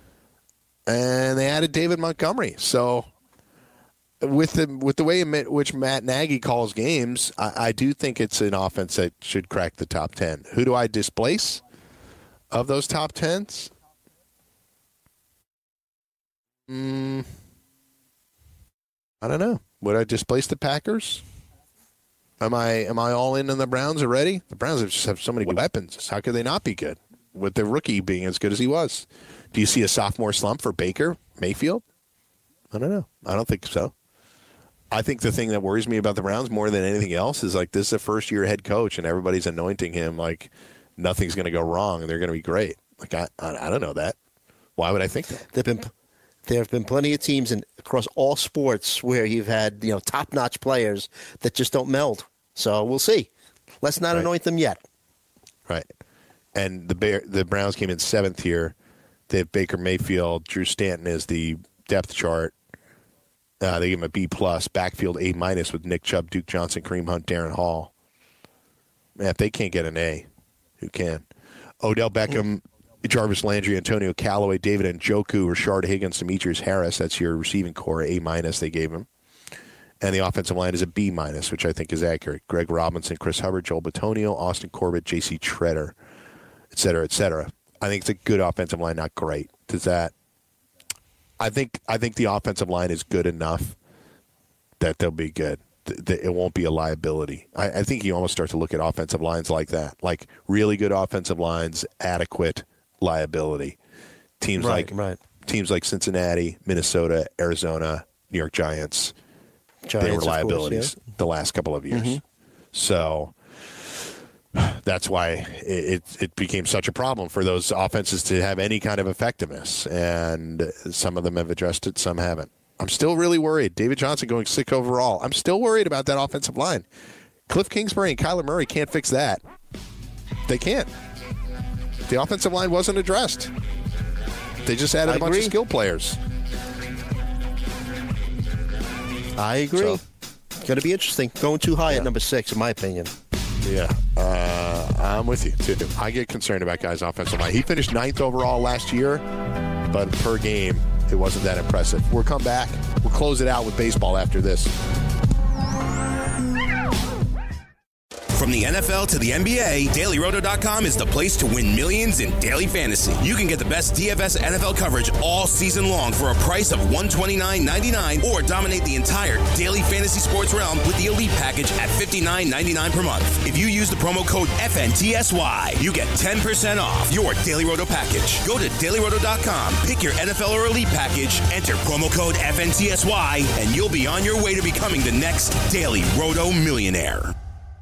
and they added David Montgomery. So with the way in which Matt Nagy calls games, I do think it's an offense that should crack the top 10. Who do I displace of those top 10s? I don't know. Would I displace the Packers? Am I all in on the Browns already? The Browns just have so many weapons. How could they not be good with the rookie being as good as he was? Do you see a sophomore slump for Baker Mayfield? I don't know. I don't think so. I think the thing that worries me about the Browns more than anything else is like this is a first-year head coach, and everybody's anointing him like nothing's going to go wrong, and they're going to be great. Like I don't know that. Why would I think that? There have been plenty of teams across all sports where you've had top-notch players that just don't meld. So we'll see. Let's not anoint them yet. Right. And the Browns came in 7th here. They have Baker Mayfield. Drew Stanton is the depth chart. They give him a B+, backfield A- with Nick Chubb, Duke Johnson, Kareem Hunt, Darren Hall. Man, if they can't get an A, who can? Odell Beckham, Jarvis Landry, Antonio Callaway, David Njoku, Rashard Higgins, Demetrius Harris. That's your receiving core, A- they gave him. And the offensive line is a B-, which I think is accurate. Greg Robinson, Chris Hubbard, Joel Bitonio, Austin Corbett, J.C. Treader, et cetera, et cetera. I think it's a good offensive line, not great. Does that? I think the offensive line is good enough that they'll be good. It won't be a liability. I think you almost start to look at offensive lines like that, like really good offensive lines, adequate liability. Teams like Cincinnati, Minnesota, Arizona, New York Giants they were liabilities the last couple of years. Mm-hmm. So that's why it became such a problem for those offenses to have any kind of effectiveness. And some of them have addressed it, some haven't. I'm still really worried. David Johnson going 6th overall. I'm still worried about that offensive line. Cliff Kingsbury and Kyler Murray can't fix that. They can't. The offensive line wasn't addressed. They just added a bunch of skill players. I agree. So, it's going to be interesting. Going too high at number 6, in my opinion. Yeah, I'm with you, too. I get concerned about guys' offensive line. He finished 9th overall last year, but per game, it wasn't that impressive. We'll come back. We'll close it out with baseball after this. From the NFL to the NBA, DailyRoto.com is the place to win millions in daily fantasy. You can get the best DFS NFL coverage all season long for a price of $129.99 or dominate the entire daily fantasy sports realm with the Elite Package at $59.99 per month. If you use the promo code FNTSY, you get 10% off your Daily Roto package. Go to DailyRoto.com, pick your NFL or Elite Package, enter promo code FNTSY, and you'll be on your way to becoming the next Daily Roto millionaire.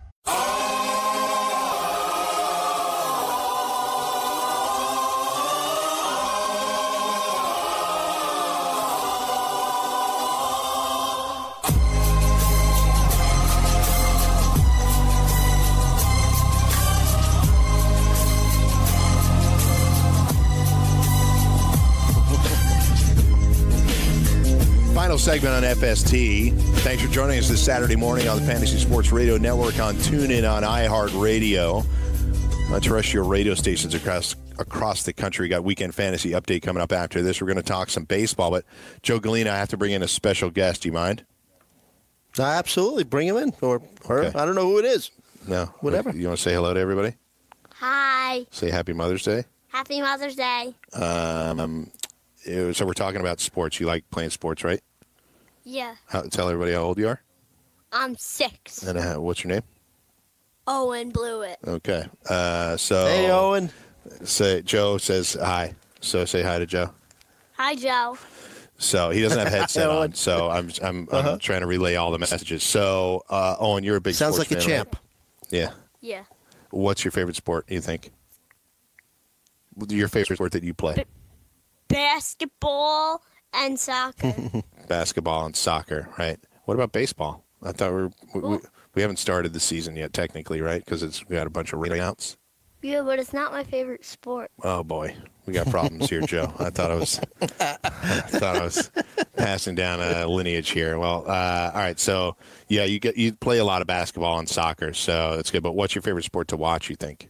Final segment on FST. Thanks for joining us this Saturday morning on the Fantasy Sports Radio Network, on TuneIn, on iHeartRadio. Terrestrial radio stations across the country. Got Weekend Fantasy Update coming up after this. We're going to talk some baseball, but Joe Galena, I have to bring in a special guest. Do you mind? Absolutely. Bring him in. Or her. Okay. I don't know who it is. No. Whatever. You want to say hello to everybody? Hi. Say Happy Mother's Day. Happy Mother's Day. So we're talking about sports. You like playing sports, right? Yeah. Tell everybody how old you are. I'm 6. And what's your name? Owen Blewett. Okay. Hey, Owen. Joe says hi. So say hi to Joe. Hi, Joe. So he doesn't have headset on. So I'm trying to relay all the messages. So Owen, you're a big sounds like a champ. Right? Yeah. Yeah. What's your favorite sport? You think? Your favorite sport that you play? Basketball and soccer. Basketball and soccer, right? What about baseball? I thought we haven't started the season yet, technically, right? Because we got a bunch of rainouts. Yeah, but it's not my favorite sport. Oh boy, we got problems here, Joe. I thought I was passing down a lineage here. Well, all right. So yeah, you play a lot of basketball and soccer, so that's good. But what's your favorite sport to watch? You think?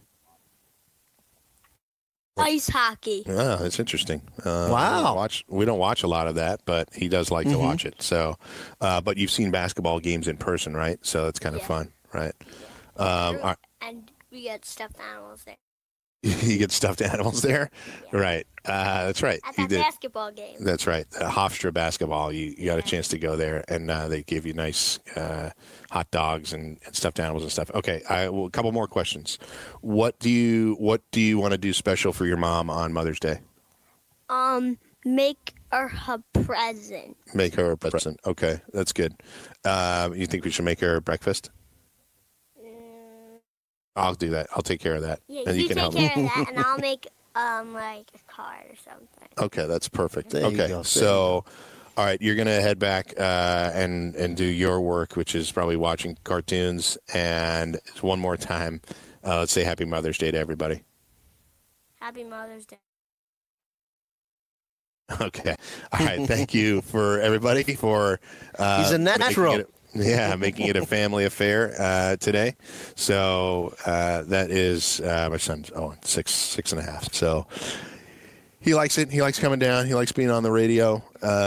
Ice hockey. Oh, that's interesting. Wow. We don't watch a lot of that, but he does like to watch it. So, but you've seen basketball games in person, right? So that's kind of fun, right? And we got stuffed animals there. You get stuffed animals there? Yeah. Right. That's right. At You that did. basketball game. That's right. Hofstra basketball. You got a chance to go there, and they give you nice hot dogs and stuffed animals and stuff. Okay, a couple more questions. What do you want to do special for your mom on Mother's Day? Make her a present. Make her a present. Okay, that's good. You think we should make her breakfast? I'll do that. I'll take care of that. Yeah, and you can take help care me. of that, and I'll make like a card or something. Okay, that's perfect. There you Okay, go. so all right, you're gonna head back and do your work, which is probably watching cartoons. And one more time, let's say Happy Mother's Day to everybody. Happy Mother's Day. Okay, all right. Thank you for everybody for. He's a natural. Making it a family affair today. So that is my son's six and a half. So he likes it. He likes coming down. He likes being on the radio.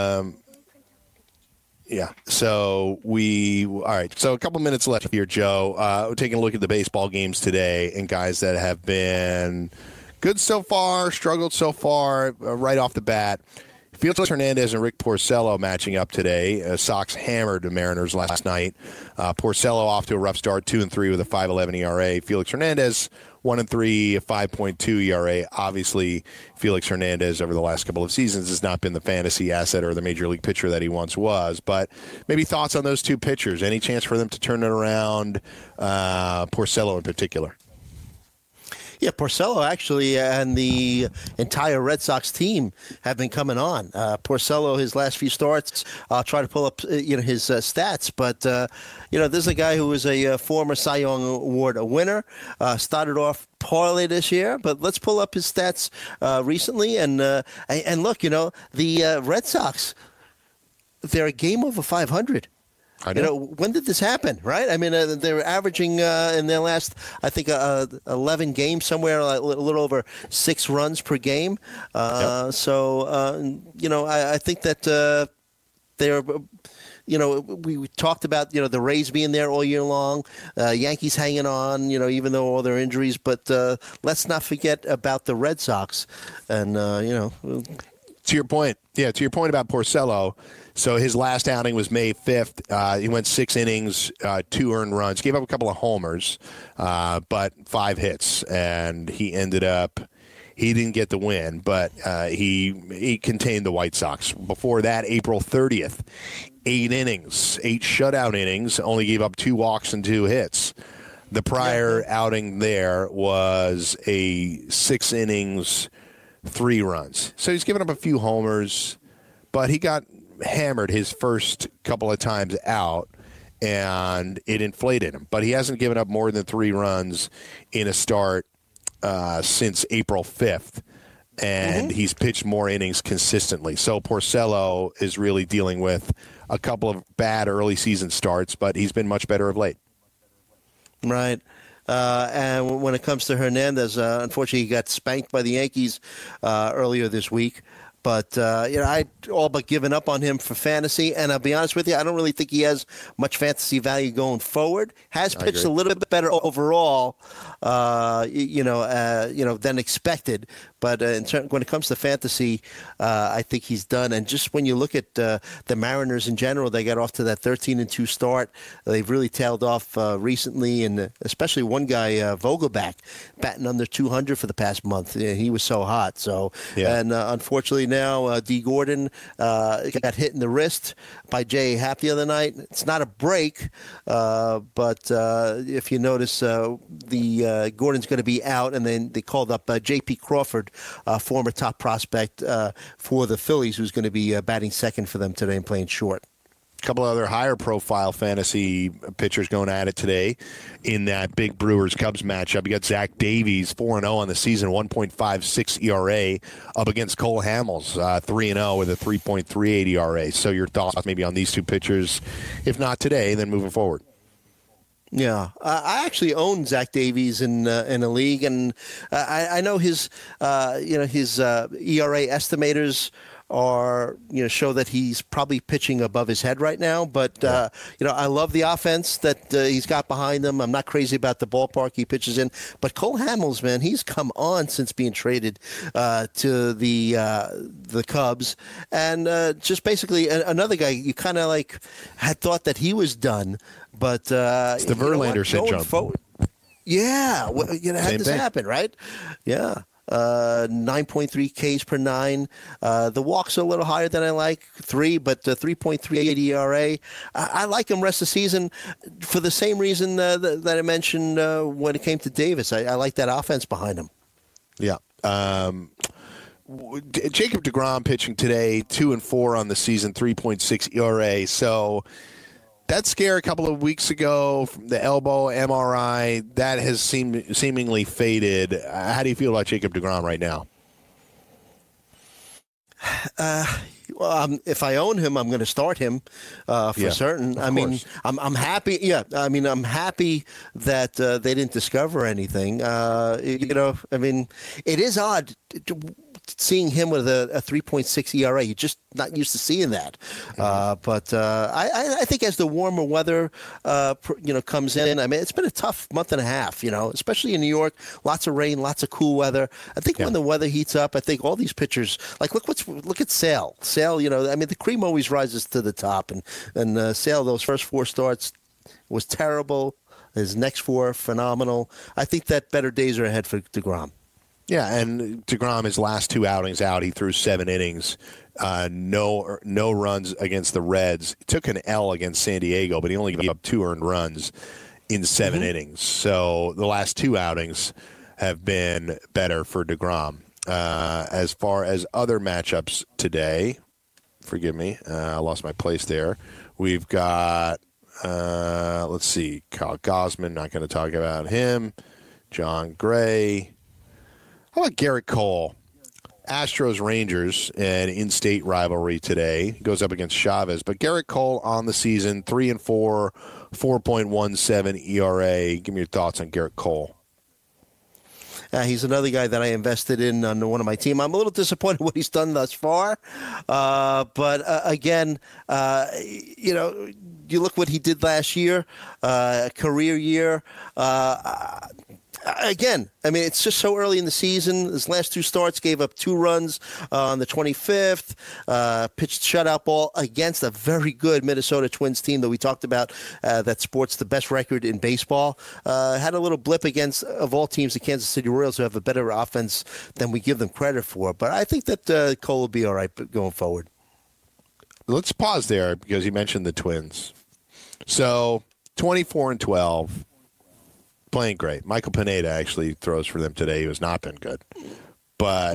Yeah. So all right. So a couple minutes left here, Joe. We're taking a look at the baseball games today and guys that have been good so far, struggled so far right off the bat. Felix Hernandez and Rick Porcello matching up today. Sox hammered the Mariners last night. Porcello off to a rough start, 2-3 with a 5.11 ERA. Felix Hernandez 1-3, a 5.2 ERA. Obviously, Felix Hernandez over the last couple of seasons has not been the fantasy asset or the major league pitcher that he once was. But maybe thoughts on those two pitchers? Any chance for them to turn it around? Porcello in particular. Yeah, Porcello actually and the entire Red Sox team have been coming on. Porcello, his last few starts, I'll try to pull up his stats, but this is a guy who was a former Cy Young Award winner. Started off poorly this year, but let's pull up his stats recently and look, the Red Sox, they're a game over 500. I know. When did this happen, right? I mean, they were averaging in their last, I think, 11 games, somewhere a little over 6 runs per game. Yep. So, I think that they're, we talked about, the Rays being there all year long, Yankees hanging on, even though all their injuries. But let's not forget about the Red Sox. And, To your point about Porcello, so his last outing was May 5th. He went 6 innings, 2 earned runs, gave up a couple of homers, but 5 hits, and he didn't get the win, but he contained the White Sox. Before that, April 30th, 8 innings, 8 shutout innings, only gave up 2 walks and 2 hits. The prior outing there was a 6 innings, 3 runs. So he's given up a few homers, but he got hammered his first couple of times out, and it inflated him. But he hasn't given up more than 3 runs in a start since April 5th, and he's pitched more innings consistently. So Porcello is really dealing with a couple of bad early season starts, but he's been much better of late. Right. And when it comes to Hernandez, unfortunately, he got spanked by the Yankees earlier this week. But, I all but given up on him for fantasy. And I'll be honest with you, I don't really think he has much fantasy value going forward. Has pitched a little bit better overall, than expected. But when it comes to fantasy, I think he's done. And just when you look at the Mariners in general, they got off to that 13-2 start. They've really tailed off recently, and especially one guy, Vogelback, batting under 200 for the past month. He was so hot. So, and unfortunately now, D. Gordon got hit in the wrist by J.A. Happ the other night. It's not a break, but if you notice, the Gordon's going to be out, and then they called up J.P. Crawford, former top prospect for the Phillies, who's going to be batting second for them today and playing short. A couple other higher profile fantasy pitchers going at it today in that big Brewers-Cubs matchup. You got Zach Davies, 4-0 on the season, 1.56 ERA, up against Cole Hamels, 3-0 with a 3.38 ERA. So your thoughts maybe on these two pitchers, if not today, then moving forward? Yeah, I actually own Zach Davies in a league, and I know his ERA estimators are show that he's probably pitching above his head right now. But I love the offense that he's got behind him. I'm not crazy about the ballpark he pitches in. But Cole Hamels, man, he's come on since being traded to the Cubs, and just basically another guy you kind of like had thought that he was done, but it's the Verlander syndrome. Yeah, had this happen, right? Yeah. 9.3 Ks per nine. The walks are a little higher than I like, 3, but 3.38 ERA. I like him rest of the season for the same reason that I mentioned when it came to Davis. I like that offense behind him. Yeah. Jacob deGrom pitching today, 2-4 on the season, 3.6 ERA. So that scare a couple of weeks ago from the elbow MRI, that has seemingly faded. How do you feel about Jacob deGrom right now? Well, if I own him, I'm going to start him for certain. I mean, I'm happy. Yeah, I mean, I'm happy that they didn't discover anything. I mean, it is odd seeing him with a 3.6 ERA. You're just not used to seeing that. But I think as the warmer weather, comes in, I mean, it's been a tough month and a half, especially in New York. Lots of rain, lots of cool weather. I think when the weather heats up, I think all these pitchers, like look at Sale. Sale, I mean, the cream always rises to the top. And Sale, those first 4 starts was terrible. His next 4, phenomenal. I think that better days are ahead for deGrom. Yeah, and deGrom, his last 2 outings out, he threw 7 innings, no runs against the Reds. He took an L against San Diego, but he only gave up 2 earned runs in 7 innings. So the last 2 outings have been better for deGrom. As far as other matchups today, forgive me, I lost my place there. We've got, let's see, Kyle Gausman, not going to talk about him. John Gray. How about Garrett Cole? Astros-Rangers, an in-state rivalry today. Goes up against Chavez. But Garrett Cole on the season, 3-4, 4.17 ERA. Give me your thoughts on Garrett Cole. He's another guy that I invested in on one of my team. I'm a little disappointed what he's done thus far. But again, you look what he did last year, career year. Again, I mean, it's just so early in the season. His last 2 starts gave up 2 runs on the 25th, pitched shutout ball against a very good Minnesota Twins team that we talked about that sports the best record in baseball. Had a little blip against, of all teams, the Kansas City Royals, who have a better offense than we give them credit for. But I think that Cole will be all right going forward. Let's pause there because you mentioned the Twins. So 24-12. Playing great. Michael Pineda actually throws for them today. He has not been good. But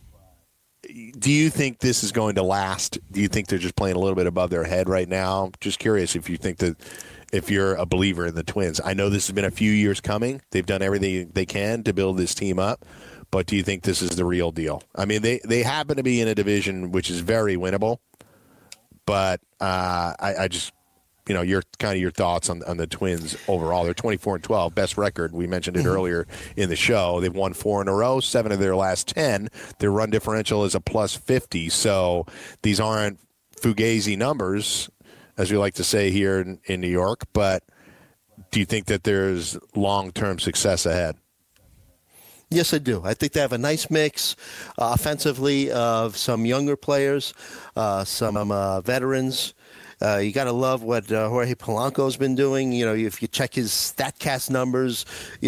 do you think this is going to last? Do you think they're just playing a little bit above their head right now? Just curious if you think that, if you're a believer in the Twins. I know this has been a few years coming. They've done everything they can to build this team up. But do you think this is the real deal? I mean, they happen to be in a division which is very winnable. But I just... your thoughts on the Twins overall. They're 24-12, best record. We mentioned it earlier in the show. They've won 4 in a row, 7 of their last 10. Their run differential is a plus 50. So these aren't fugazi numbers, as we like to say here in New York. But do you think that there's long-term success ahead? Yes, I do. I think they have a nice mix offensively of some younger players, some veterans. You got to love what Jorge Polanco's been doing. If you check his StatCast numbers,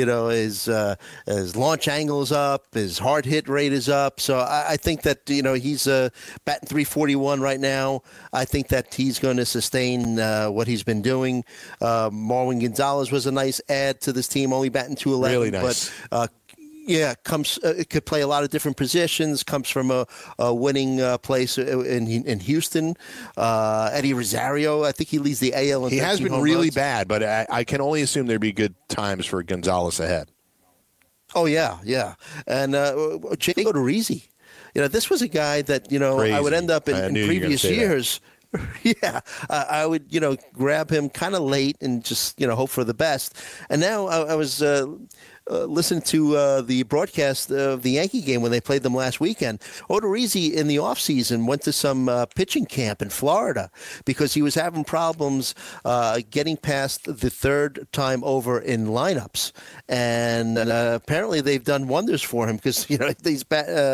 his launch angle is up, his hard hit rate is up. So I think that, he's batting 341 right now. I think that he's going to sustain what he's been doing. Marwin Gonzalez was a nice add to this team, only batting 211. Really nice. But, it could play a lot of different positions. Comes from a winning place in Houston. Eddie Rosario, I think he leads the AL. He has been really bad, but I can only assume there'd be good times for Gonzalez ahead. Oh yeah, and Jake Odorizzi. This was a guy that Crazy. I would end up in previous years. Yeah, I would, grab him kind of late and just, hope for the best. And now I was listening to the broadcast of the Yankee game when they played them last weekend. Odorizzi in the offseason went to some pitching camp in Florida because he was having problems getting past the third time over in lineups. And apparently they've done wonders for him because, you know, he's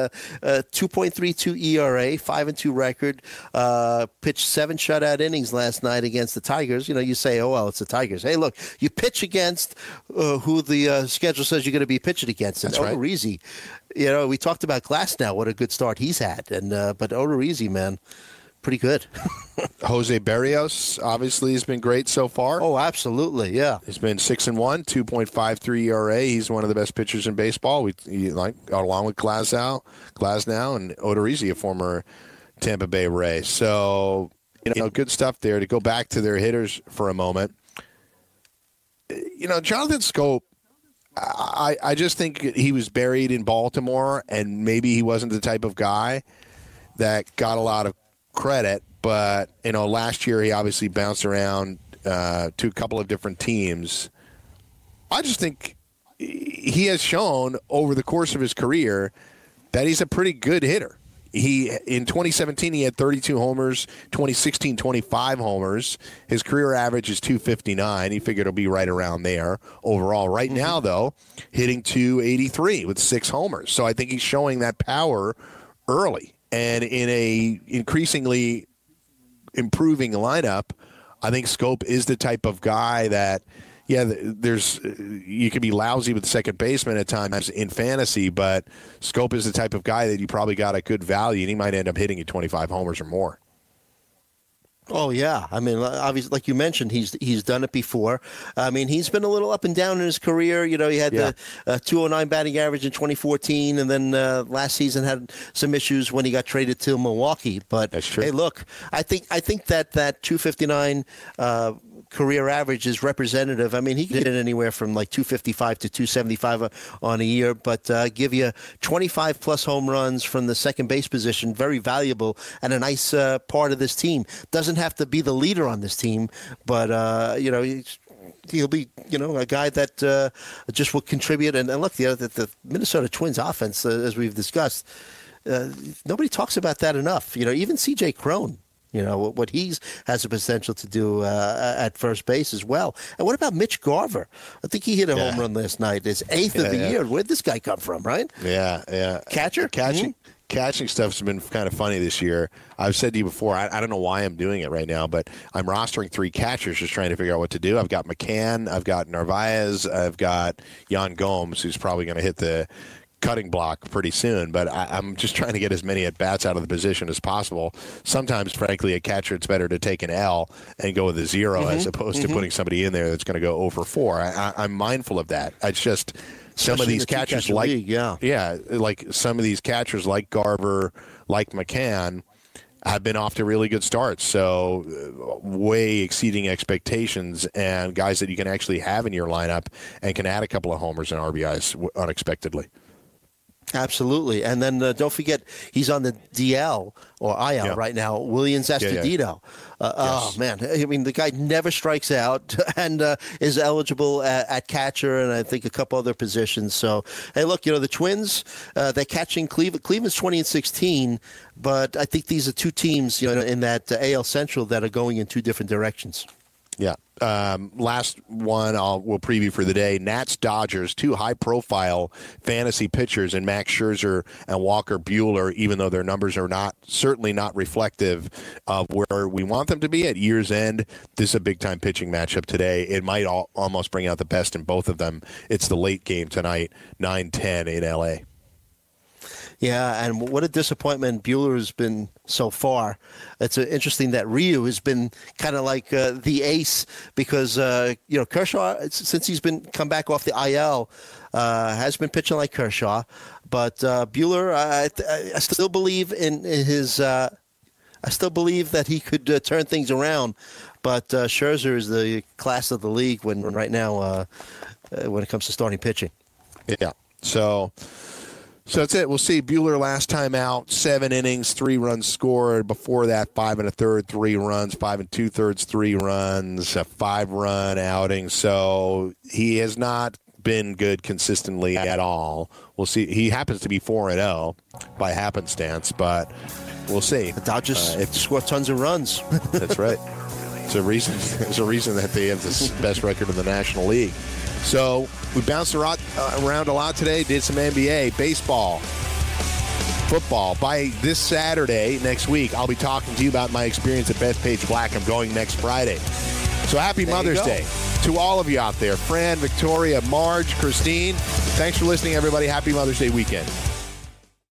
2.32 ERA, 5-2 record, pitched 7 shutout innings last night against the Tigers. You know, you say, oh, well, it's the Tigers. Hey, look, you pitch against who the schedule says you're going to be pitching against. And Odorizzi, you know, we talked about Glasnow, what a good start he's had. And but Odorizzi, man, pretty good. Jose Berrios obviously has been great so far. Oh, absolutely, yeah. He's been 6-1, 2.53 ERA. He's one of the best pitchers in baseball. Along with Glasnow and Odorizzi, a former Tampa Bay Ray. So, you know, good stuff there. To go back to their hitters for a moment, you know, Jonathan Schoop, I just think he was buried in Baltimore, and maybe he wasn't the type of guy that got a lot of credit. But, you know, last year he obviously bounced around to a couple of different teams. I just think he has shown over the course of his career that he's a pretty good hitter. In 2017, he had 32 homers, 2016, 25 homers. His career average is 259. He figured it'll be right around there overall. Right now, though, hitting 283 with 6 homers. So I think he's showing that power early. And in a increasingly improving lineup, I think Schoop is the type of guy that, yeah, you can be lousy with the second baseman at times in fantasy, but Schoop is the type of guy that you probably got at good value, and he might end up hitting you 25 homers or more. Oh, yeah. I mean, obviously, like you mentioned, he's done it before. I mean, he's been a little up and down in his career. You know, he had the 209 batting average in 2014, and then last season had some issues when he got traded to Milwaukee. But, that's true. Hey, look, I think that 259 career average is representative. I mean, he can hit anywhere from like 255 to 275 on a year, but give you 25-plus home runs from the second base position, very valuable and a nice part of this team. Doesn't have to be the leader on this team, but, you know, he'll be, you know, a guy that just will contribute. And look, the Minnesota Twins offense, as we've discussed, nobody talks about that enough. You know, even C.J. Cron, you know, what he has the potential to do at first base as well. And what about Mitch Garver? I think he hit a home run last night. His 8th of the year. Where'd this guy come from, right? Yeah. Catcher? Catching stuff's been kind of funny this year. I've said to you before, I don't know why I'm doing it right now, but I'm rostering 3 catchers just trying to figure out what to do. I've got McCann, I've got Narvaez, I've got Yan Gomes, who's probably going to hit the cutting block pretty soon, but I'm just trying to get as many at-bats out of the position as possible. Sometimes, frankly, a catcher, it's better to take an L and go with a 0 as opposed to putting somebody in there that's going to go 0 for 4. I'm mindful of that. It's just some of these catchers like some of these catchers like Garver, like McCann, have been off to really good starts, so way exceeding expectations, and guys that you can actually have in your lineup and can add a couple of homers and RBIs unexpectedly. Absolutely. And then don't forget, he's on the DL or IL right now, Willians Astudillo. Oh, man. I mean, the guy never strikes out and is eligible at catcher and I think a couple other positions. So, hey, look, you know, the Twins, they're catching Cleveland. Cleveland's 20-16, but I think these are 2 teams, you know, in that AL Central that are going in 2 different directions. Yeah. Last one we'll preview for the day. Nats Dodgers, 2 high-profile fantasy pitchers in Max Scherzer and Walker Buehler, even though their numbers are certainly not reflective of where we want them to be at year's end. This is a big-time pitching matchup today. It might almost bring out the best in both of them. It's the late game tonight, 9:10 in L.A. Yeah, and what a disappointment Buehler has been so far. It's interesting that Ryu has been kind of like the ace because, you know, Kershaw, since he's come back off the IL, has been pitching like Kershaw. But Buehler, I still believe in his I still believe that he could turn things around. But Scherzer is the class of the league right now when it comes to starting pitching. Yeah, so that's it. We'll see. Buehler last time out, 7 innings, 3 runs scored. Before that, 5 1/3, 3 runs, 5 2/3, 3 runs, a 5-run outing. So he has not been good consistently at all. We'll see. He happens to be 4-0 by happenstance, but we'll see. The Dodgers score tons of runs. That's right. There's a reason that they have the best record in the National League. So we bounced around a lot today, did some NBA, baseball, football. By this Saturday, next week, I'll be talking to you about my experience at Bethpage Black. I'm going next Friday. So happy Mother's Day to all of you out there. Fran, Victoria, Marge, Christine. Thanks for listening, everybody. Happy Mother's Day weekend.